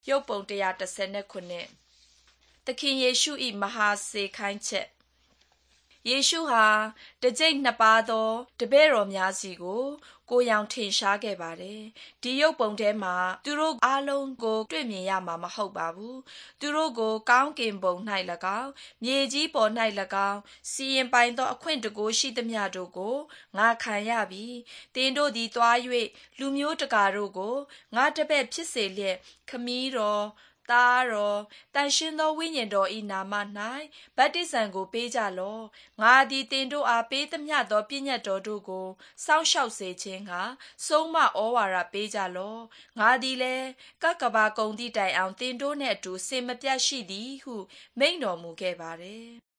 ရုပ်ပုံ119သခင်ယေရှု၏မဟာစေခိုင်းချက်ယေရှုဟာတကြိတ်နှစ်ပါးသောတပည့်တော်များစီကိုရောင်ထင်ရှားခဲ့ပါတယ်။ဒီရုပ်ပုံထဲမှာသူတို့အားလုံးကိုတွေ့မြင်ရမှာမဟုတ်ပါဘူး။သူတို့ကိုကောင်းကင်ဘုံ၌၎င်းမြေကြီးပေါ်၌၎င်းစီရင်ပိုင်သောအခွင့်တကူရှိသမျှတို့ကိုငါခံရပြီ။သင်တို့သည်သွား၍လူမျိုးတကာတို့ကိုငါတပည့်ဖြစ်စေလျက်ခမည်းတော်သားတော်တန်ရှင်းသောဝိညာဉ်တော်၏နာမ၌ဗတ္တိဇံကိုပေးကြလော့ငါသည်သင်တို့အားပေးသမျှသောပညတ်တော်တို့ကိုစောင့်ရှောက်စေခြင်းကဆုံးမဩဝါဒပေးကြလော့ငါသည်လည်းကကဘာကုံသည့်တိုင်အောင်သင်တို့နှင့်အတူစင်မပြတ်ရှိသည်ဟုမိန့်တော်မူခဲ့ပါတယ်